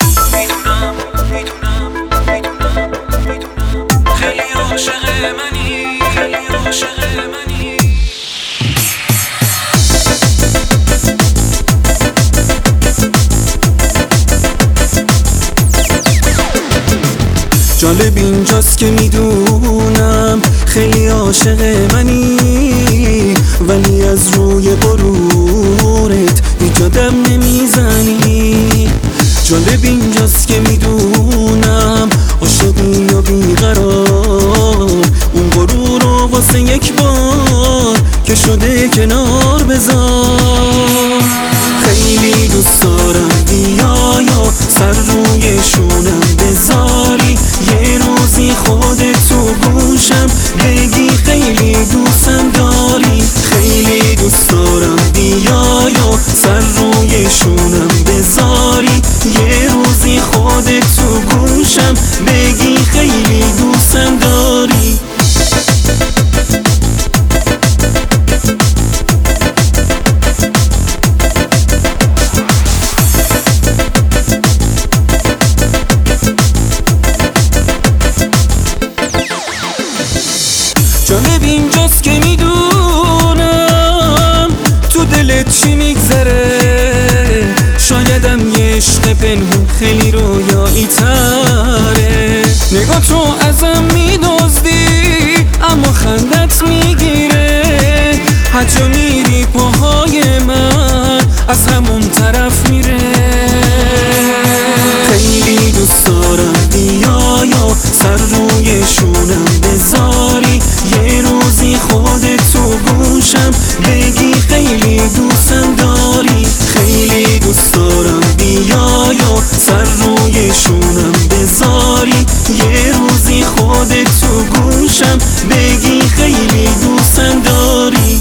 میدونم خیلی عاشق منی، خیلی عاشق منی. جالب اینجاست که میدونم خیلی عاشق منی، ولی از روی غرورت هیچ آدم نمیزنی. جالب اینجاست که میدونم عاشقی یا بیقرار، اون غرور رو واسه یک بار که شده کنار بذار. خیلی دوست دارم بیایا سر روی شونم بذاری، یه روزی خودت تو گوشم بگی خیلی دوستم داری. خیلی دوست دارم بیایا سر روی شونم بذاری، یه روزی خودت تو گوشم بگی خیلی دوستم داری. جالب اینجاست که میدونم تو دلت چی میگذره، شایدم یه عشق پنهون خیلی رویایی تره. نگاه تو ازم میدزدی اما خندت میگیره، هر جا میری پاهای من از همون طرف میره. خیلی دوست دارم بیایا سر روی شونم بذاری، یه روزی خودت تو گوشم بگی خیلی دوستم داری. خیلی دوست دارم بیایا سر روی شونم بذاری، یه روزی خودت تو گوشم بگی خیلی دوستم داری.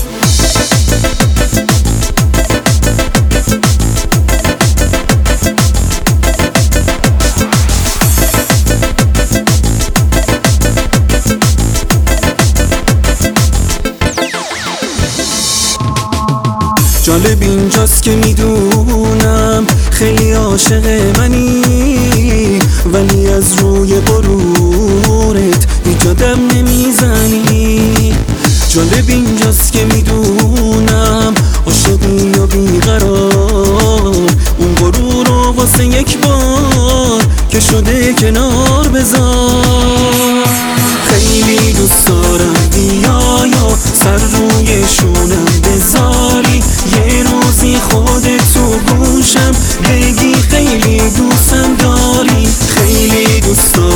جالب اینجاست که میدونم خیلی عاشق منی، ولی از روی غرورت هیچ آدم نمیزنی. جالب اینجاست که میدونم عاشقی یا بیقرار، اون غرور رو واسه یک بار که شده کنار بذار. خیلی دوست دارم بیایا سر روی شونم بذاری، یه روزی خودت تو گوشم بگی خیلی دوستم داری. خیلی دوست